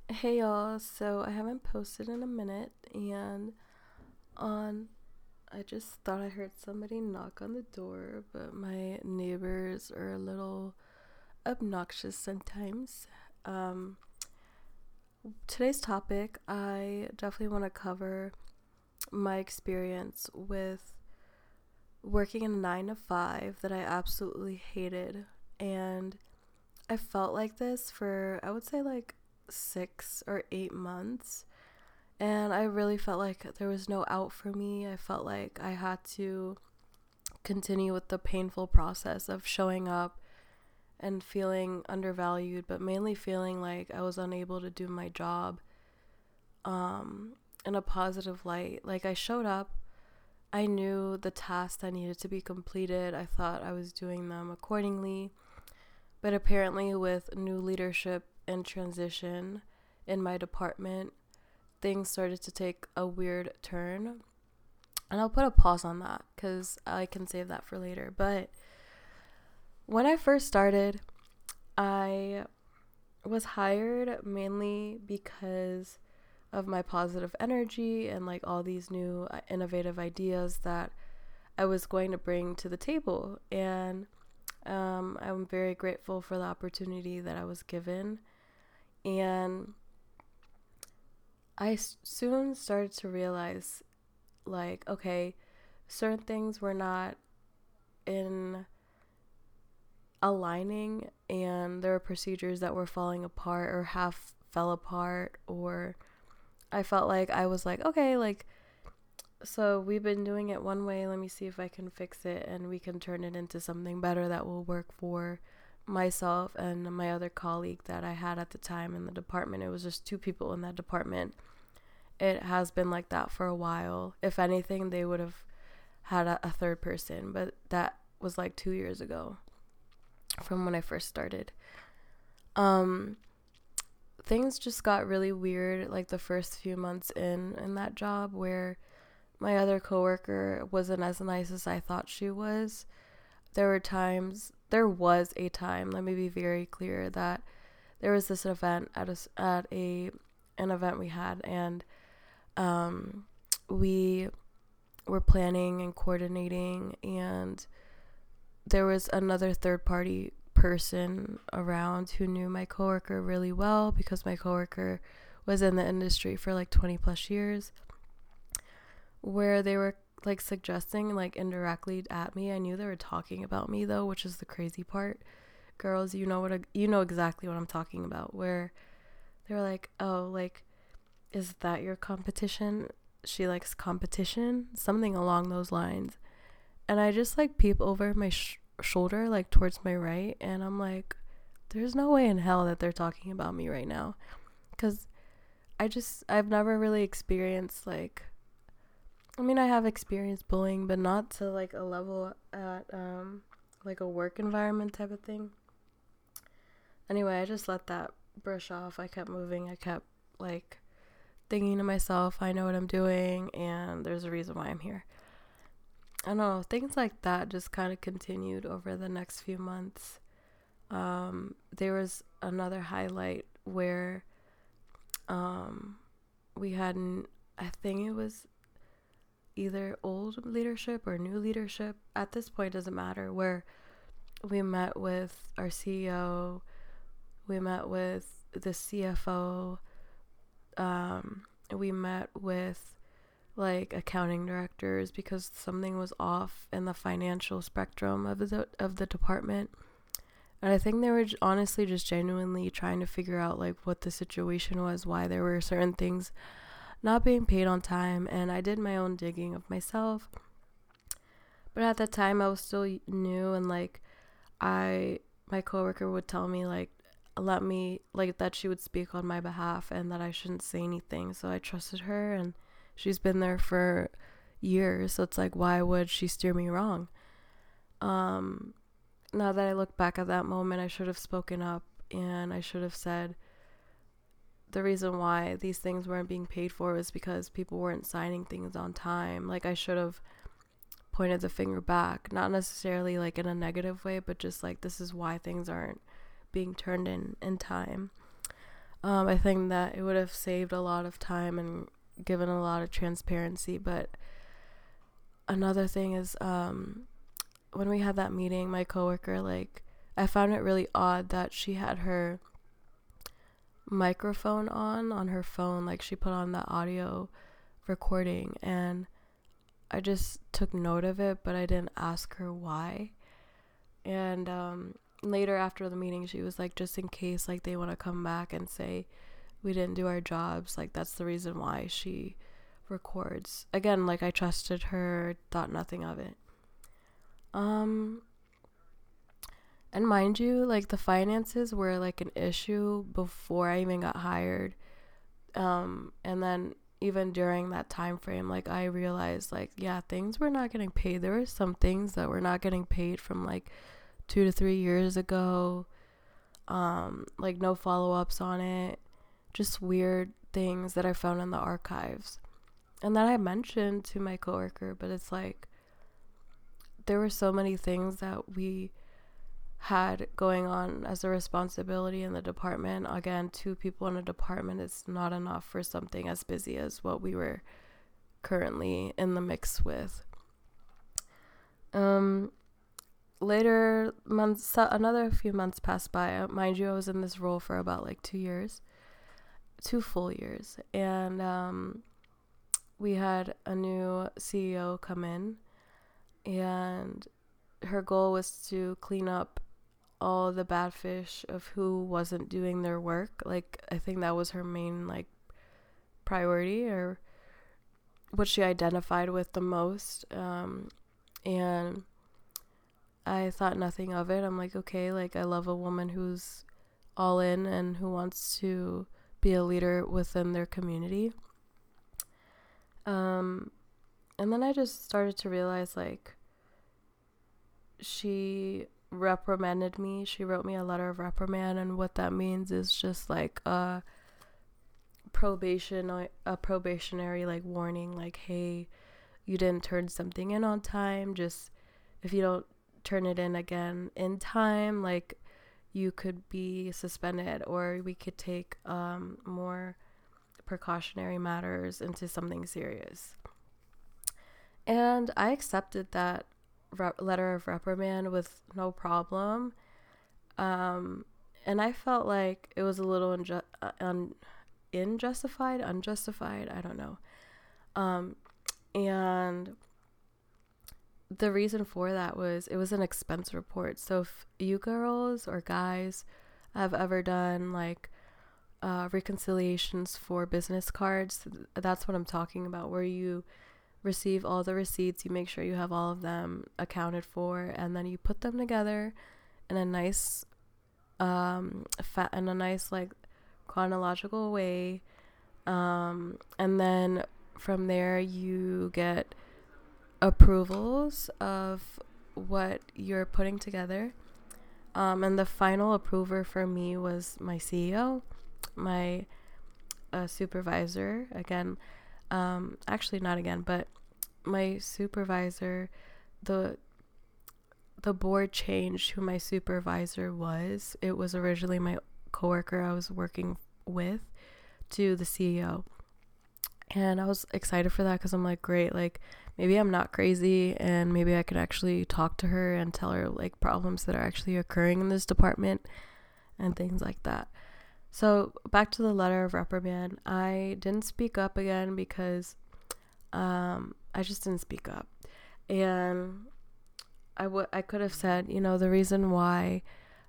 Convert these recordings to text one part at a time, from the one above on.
Hey y'all, so I haven't posted in a minute and on I just thought I heard somebody knock on the door, but my neighbors are a little obnoxious sometimes. Um Today's topic, I definitely want to cover my experience with working in a 9 to 5 that I absolutely hated, and I felt like this for I would say like 6 or 8 months. And I really felt like there was no out for me. I felt like I had to continue with the painful process of showing up and feeling undervalued, but mainly feeling like I was unable to do my job um, in a positive light. Like I showed up, I knew the tasks that needed to be completed, I thought I was doing them accordingly, but apparently, with new leadership and transition in my department, things started to take a weird turn. And I'll put a pause on that because I can save that for later. But when I first started, I was hired mainly because of my positive energy and like all these new innovative ideas that I was going to bring to the table. And I'm very grateful for the opportunity that I was given. And soon started to realize, like, okay, certain things were not in aligning, and there were procedures that were falling apart or half fell apart, or I felt like I was like, okay, like, so we've been doing it one way, let me see if I can fix it and we can turn it into something better that will work for myself and my other colleague that I had at the time in the department. It was just two people in that department. It has been like that for a while. If anything, they would have had a third person, but that was like 2 years ago from when I first started. Um, Things just got really weird like the first few months in that job, where my other coworker wasn't as nice as I thought she was. There was a time, let me be very clear, that there was this event at a an event we had, and um we were planning and coordinating, and there was another third party person around who knew my coworker really well because my coworker was in the industry for like 20 plus years, where they were like suggesting like indirectly at me. I knew they were talking about me though, which is the crazy part. Girls, you know exactly what I'm talking about, where they were like, "Oh, like is that your competition? She likes competition?" Something along those lines. And I just like peep over my shoulder, like towards my right, and I'm like, there's no way in hell that they're talking about me right now. Because I've never really experienced like, I mean, I have experienced bullying, but not to like a level at like a work environment type of thing. Anyway, I just let that brush off. I kept moving. I kept like thinking to myself, I know what I'm doing, and there's a reason why I'm here. I don't know, things like that just kind of continued over the next few months. There was another highlight where um, we had, I think it was either old leadership or new leadership. At this point, it doesn't matter. Where we met with our CEO, we met with the CFO, we met with like accounting directors because something was off in the financial spectrum of the department. And I think they were honestly just genuinely trying to figure out like what the situation was, why there were certain things not being paid on time. And I did my own digging of myself. But at that time I was still new, and like I my coworker would tell me like let me like that she would speak on my behalf and that I shouldn't say anything. So I trusted her, and she's been there for years. So it's like, why would she steer me wrong? Um Now that I look back at that moment, I should have spoken up, and I should have said the reason why these things weren't being paid for was because people weren't signing things on time. Like I should have pointed the finger back, not necessarily like in a negative way, but just like this is why things aren't being turned in time. I think that it would have saved a lot of time and given a lot of transparency. But another thing is, when we had that meeting, my coworker, like, I found it really odd that she had her microphone on her phone, like she put on the audio recording, and I just took note of it, but I didn't ask her why. And later after the meeting, she was like, just in case like they want to come back and say we didn't do our jobs, like that's the reason why she records. Again, like I trusted her, thought nothing of it. And mind you, like the finances were like an issue before I even got hired. And then even during that time frame, like I realized like, yeah, things were not getting paid. There were some things that were not getting paid from like 2 to 3 years ago. Like no follow-ups on it. Just weird things that I found in the archives. And then I mentioned to my coworker, but it's like there were so many things that we had going on as a responsibility in the department. Again, 2 people in a department is not enough for something as busy as what we were currently in the mix with. Later months, another few months passed by. Mind you, I was in this role for about like 2 years, 2 full years, and we had a new CEO come in, and her goal was to clean up all the bad fish of who wasn't doing their work. Like I think that was her main like priority, or what she identified with the most. And I thought nothing of it. I'm like, okay, like I love a woman who's all in and who wants to be a leader within their community. And then I just started to realize like she reprimanded me. She wrote me a letter of reprimand, and what that means is just like a probationary like warning, like, hey, you didn't turn something in on time. Just if you don't turn it in again in time, like you could be suspended, or we could take more precautionary matters into something serious. And I accepted that letter of reprimand with no problem. And I felt like it was a little unjustified, I don't know. And the reason for that was it was an expense report. So if you girls or guys have ever done like reconciliations for business cards, that's what I'm talking about, where you receive all the receipts, you make sure you have all of them accounted for, and then you put them together in a nice like chronological way, and then from there you get approvals of what you're putting together, and the final approver for me was my CEO, my supervisor. Again, actually not again, but my supervisor. The board changed who my supervisor was. It was originally my coworker I was working with to the CEO. And I was excited for that because I'm like, great, like maybe I'm not crazy, and maybe I could actually talk to her and tell her like problems that are actually occurring in this department and things like that. So back to the letter of reprimand, I didn't speak up again because I just didn't speak up. And I could have said, the reason why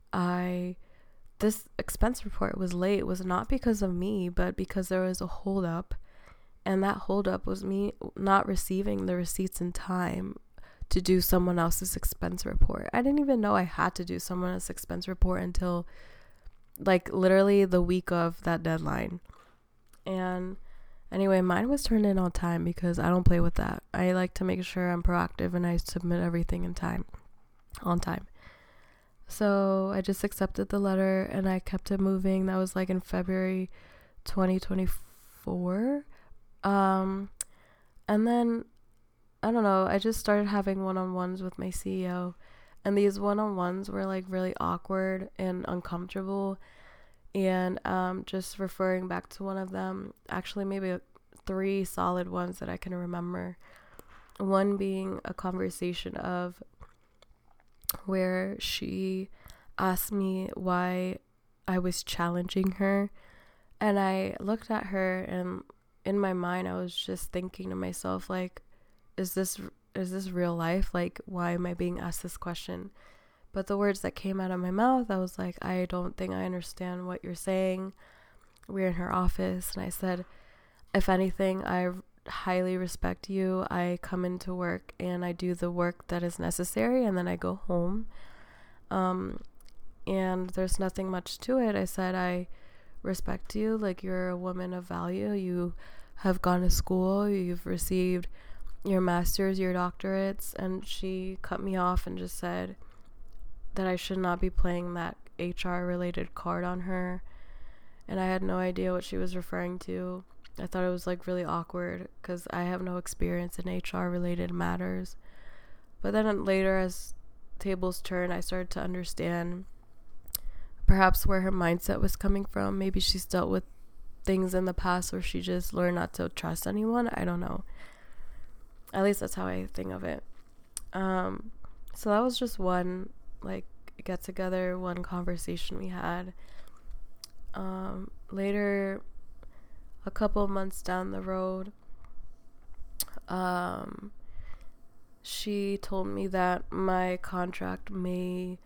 this expense report was late was not because of me, but because there was a holdup. And that holdup was me not receiving the receipts in time to do someone else's expense report. I didn't even know I had to do someone else's expense report until like literally the week of that deadline. And anyway, mine was turned in on time because I don't play with that. I like to make sure I'm proactive and I submit everything on time. So I just accepted the letter and I kept it moving. That was like in February 2024. And then, I don't know, I just started having one-on-ones with my CEO, and these one-on-ones were like really awkward and uncomfortable. And just referring back to one of them, actually maybe three solid ones that I can remember. One being a conversation of where she asked me why I was challenging her. And I looked at her, and in my mind I was just thinking to myself, like, is this real life? Like, why am I being asked this question? But the words that came out of my mouth, I was like, I don't think I understand what you're saying. We're in her office, and I said, if anything, I highly respect you. I come into work and I do the work that is necessary, and then I go home. And there's nothing much to it. I said, I respect you. Like, you're a woman of value. You have gone to school. You've received your master's, your doctorates. And she cut me off and just said that I should not be playing that HR related card on her. And I had no idea what she was referring to. I thought it was like really awkward because I have no experience in HR related matters. But then later, as tables turned, I started to understand perhaps where her mindset was coming from. Maybe she's dealt with things in the past where she just learned not to trust anyone. I don't know. At least that's how I think of it. So that was just one like get together, one conversation we had. Later, a couple months down the road, she told me that my contract may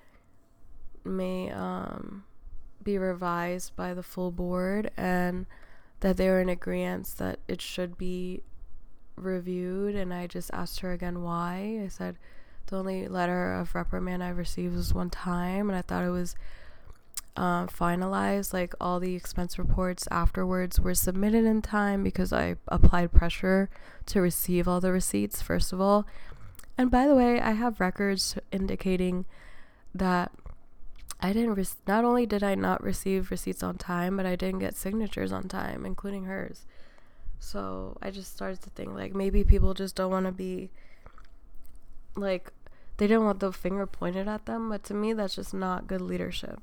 be revised by the full board, and that they were in agreement that it should be reviewed. And I just asked her again why. I said the only letter of reprimand I received was one time, and I thought it was finalized. Like, all the expense reports afterwards were submitted in time because I applied pressure to receive all the receipts, first of all. And by the way, I have records indicating that I didn't not only did I not receive receipts on time, but I didn't get signatures on time, including hers. So I just started to think, like, maybe people just don't want to be, like, they didn't want the finger pointed at them. But to me, that's just not good leadership.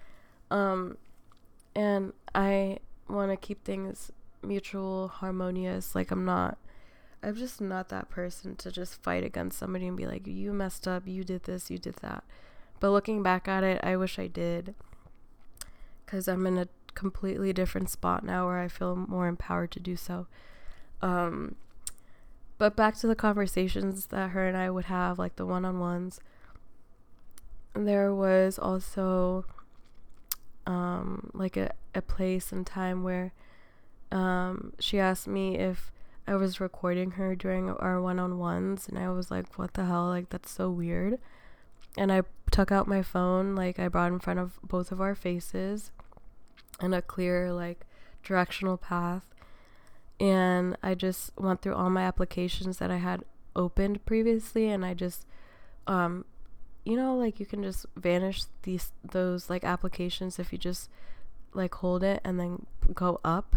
And I want to keep things mutual, harmonious. Like, I'm just not that person to just fight against somebody and be like, you messed up, you did this, you did that. But looking back at it, I wish I did, because I'm in a completely different spot now where I feel more empowered to do so. But back to the conversations that her and I would have, like the one-on-ones. There was also like a place and time where she asked me if I was recording her during our one-on-ones, and I was like, what the hell, like, that's so weird. And I took out my phone, like, I brought in front of both of our faces in a clear, like, directional path, and I just went through all my applications that I had opened previously, and I just like, you can just vanish those like applications if you just like hold it and then go up.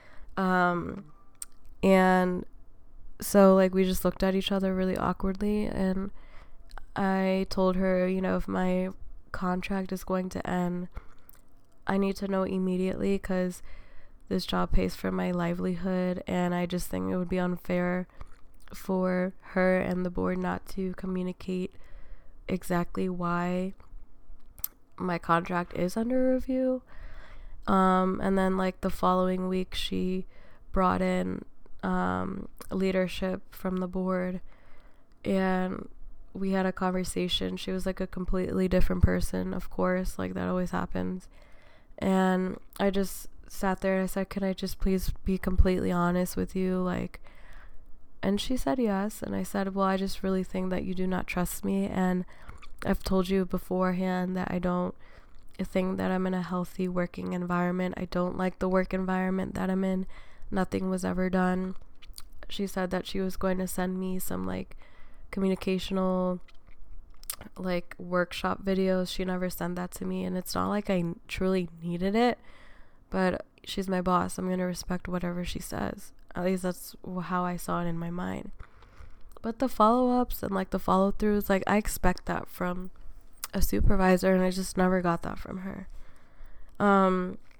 And so, like, we just looked at each other really awkwardly, and I told her, if my contract is going to end, I need to know immediately, because this job pays for my livelihood, and I just think it would be unfair for her and the board not to communicate exactly why my contract is under review. And then, like, the following week, she brought in leadership from the board, and we had a conversation. She was like a completely different person, of course, like that always happens. And I just sat there and I said, can I just please be completely honest with you? Like, and she said yes. And I said, well, I just really think that you do not trust me, and I've told you beforehand that I don't think that I'm in a healthy working environment. I don't like the work environment that I'm in. Nothing was ever done. She said that she was going to send me some like communicational like workshop videos. She never sent that to me, and it's not like I truly needed it, but she's my boss. I'm going to respect whatever she says. At least that's how I saw it in my mind. But the follow-ups and like the follow-throughs, like, I expect that from a supervisor, and I just never got that from her.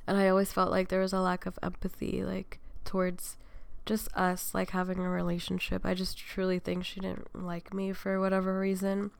And I always felt like there was a lack of empathy, like, towards just us, like, having a relationship. I just truly think she didn't like me for whatever reason.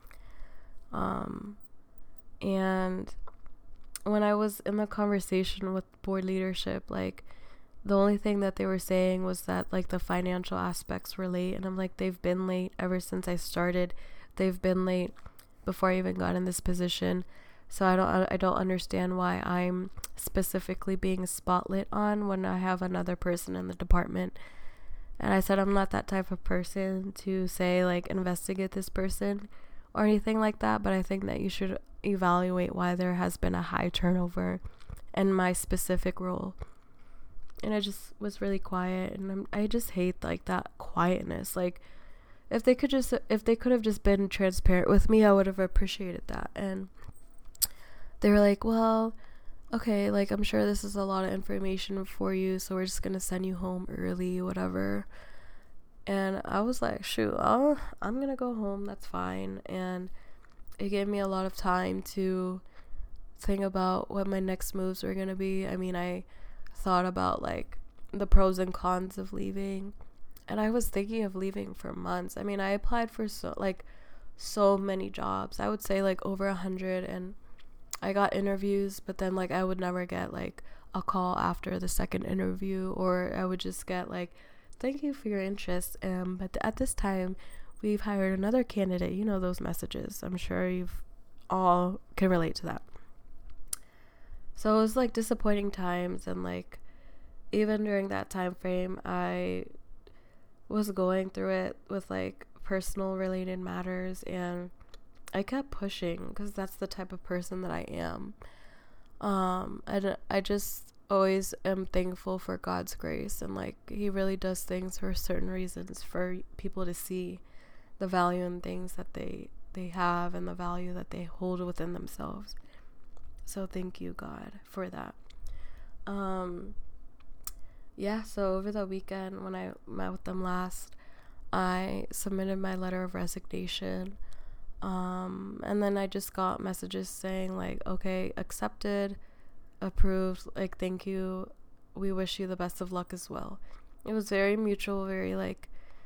And when I was in the conversation with board leadership, like, the only thing that they were saying was that, like, the financial aspects were late. And I'm like, they've been late ever since I started. They've been late before I even got in this position. So I don't understand why I'm specifically being spotlit on when I have another person in the department. And I said I'm not that type of person to say, like, investigate this person or anything like that, but I think that you should evaluate why there has been a high turnover in my specific role. And I just was really quiet, and I just hate, like, that quietness. Like, if they could have just been transparent with me, I would have appreciated that. And they were like, well, okay, like, I'm sure this is a lot of information for you, so we're just gonna send you home early, whatever. And I was like, shoot, I'm gonna go home, that's fine. And it gave me a lot of time to think about what my next moves were gonna be. I mean, I thought about, like, the pros and cons of leaving, and I was thinking of leaving for months. I mean, I applied for so many jobs. I would say, like, over 100, and I got interviews, but then, like, I would never get, like, a call after the second interview, or I would just get, like, thank you for your interest, but at this time we've hired another candidate. You know those messages. I'm sure you've all can relate to that. So it was, like, disappointing times, and, like, even during that time frame, I was going through it with, like, personal related matters, and I kept pushing because that's the type of person that I am. I just always am thankful for God's grace, and, like, he really does things for certain reasons, for people to see the value in things that they have and the value that they hold within themselves. So thank you, God, for that. Yeah, so over the weekend when I met with them last, I submitted my letter of resignation. And then I just got messages saying, like, okay, accepted, approved, like, thank you, we wish you the best of luck as well. It was very mutual, very, like,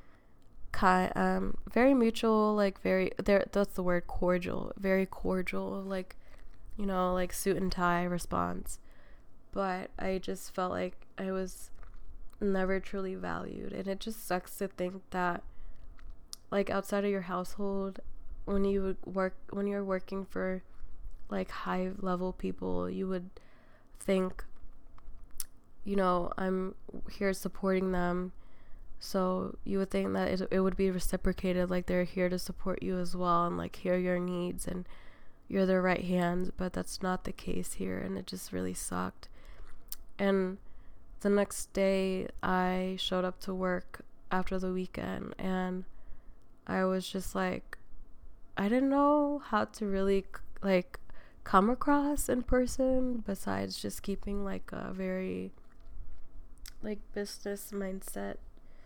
very mutual, like, very, there, that's the word, cordial, very cordial, like, you know, like, suit and tie response. But I just felt like I was never truly valued, and it just sucks to think that, like, outside of your household, when you're working for, like, high level people, you would think, you know, I'm here supporting them, so you would think that it would be reciprocated, like, they're here to support you as well, and, like, hear your needs, and you're their right hand. But that's not the case here, and it just really sucked. And the next day I showed up to work after the weekend, and I was just like, I didn't know how to really, like, come across in person besides just keeping, like, a very, like, business mindset,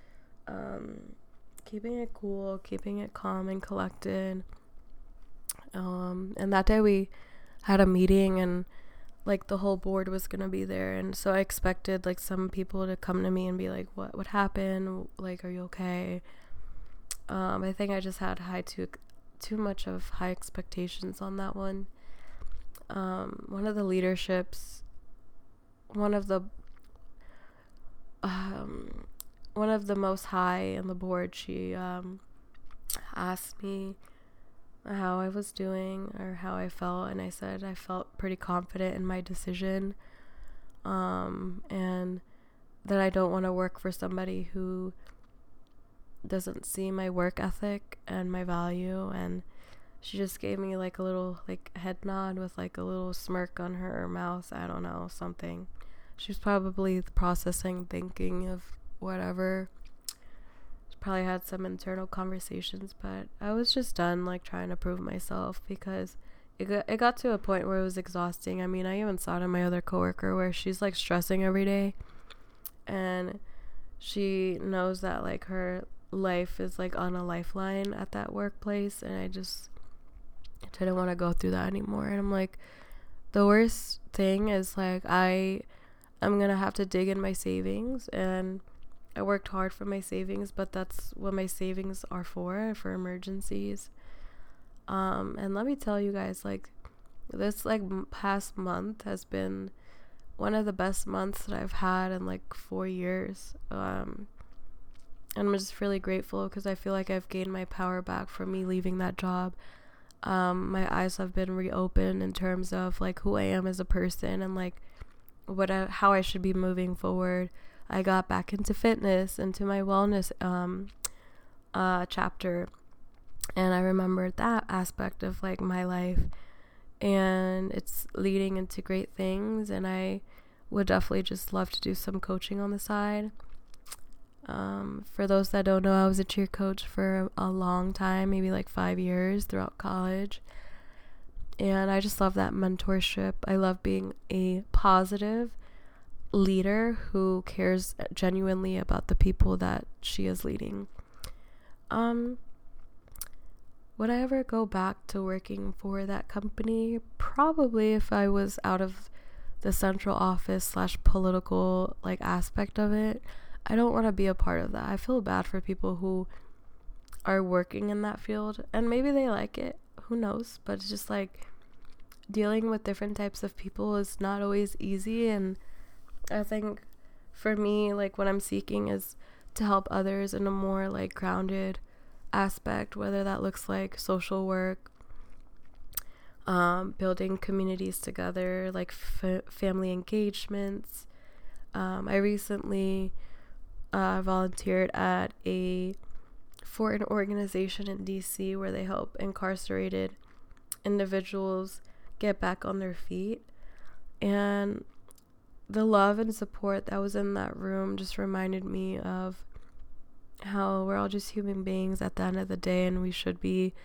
keeping it cool, keeping it calm and collected. And that day we had a meeting, and, like, the whole board was gonna be there, and so I expected, like, some people to come to me and be like, what happened, like, are you okay? I think I just had too much of high expectations on that one. One of the leaderships, one of the most high in the board, she asked me how I was doing or how I felt, and I said I felt pretty confident in my decision, and that I don't want to work for somebody who doesn't see my work ethic and my value. And she just gave me, like, a little, like, head nod with, like, a little smirk on her mouth. I don't know, something. She was probably processing, thinking of whatever. She probably had some internal conversations, but I was just done, like, trying to prove myself, because it got to a point where it was exhausting. I mean, I even saw it in my other coworker where she's, like, stressing every day, and she knows that, like, her life is, like, on a lifeline at that workplace, and I just didn't want to go through that anymore. And I'm like, the worst thing is, like, I I'm gonna have to dig in my savings, and I worked hard for my savings, but that's what my savings are for emergencies. And let me tell you guys, like, this like past month has been one of the best months that I've had in like 4 years. And I'm just really grateful because I feel like I've gained my power back from me leaving that job. My eyes have been reopened in terms of like who I am as a person and like how I should be moving forward. I got back into fitness, into my wellness chapter, and I remembered that aspect of like my life, and it's leading into great things, and I would definitely just love to do some coaching on the side. For those that don't know, I was a cheer coach for a long time, maybe like 5 years throughout college. And I just love that mentorship. I love being a positive leader who cares genuinely about the people that she is leading. Would I ever go back to working for that company? Probably, if I was out of the central office / political like aspect of it. I don't want to be a part of that. I feel bad for people who are working in that field, and maybe they like it, who knows, but it's just like dealing with different types of people is not always easy. And I think for me, like, what I'm seeking is to help others in a more like grounded aspect, whether that looks like social work, building communities together, like family engagements. I recently volunteered for an organization in DC where they help incarcerated individuals get back on their feet. And the love and support that was in that room just reminded me of how we're all just human beings at the end of the day, and we should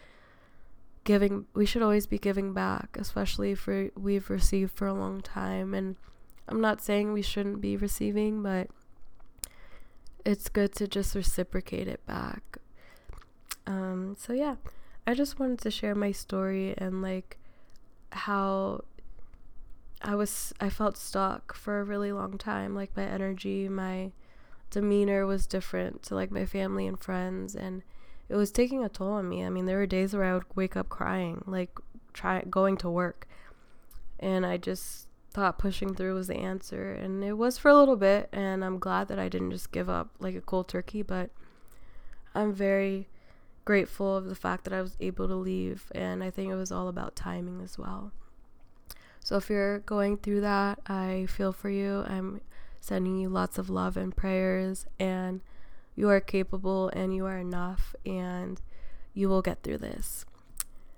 always be giving back, especially if we've received for a long time. And I'm not saying we shouldn't be receiving, but it's good to just reciprocate it back. So yeah, I just wanted to share my story and like how I felt stuck for a really long time. Like, my energy, my demeanor was different to like my family and friends, and it was taking a toll on me. I mean, there were days where I would wake up crying, like going to work, and I just thought pushing through was the answer, and it was for a little bit, and I'm glad that I didn't just give up like a cold turkey. But I'm very grateful of the fact that I was able to leave, and I think it was all about timing as well. So if you're going through that, I feel for you. I'm sending you lots of love and prayers, and you are capable and you are enough, and you will get through this.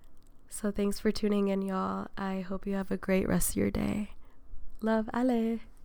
So thanks for tuning in, y'all. I hope you have a great rest of your day. Love, Ale.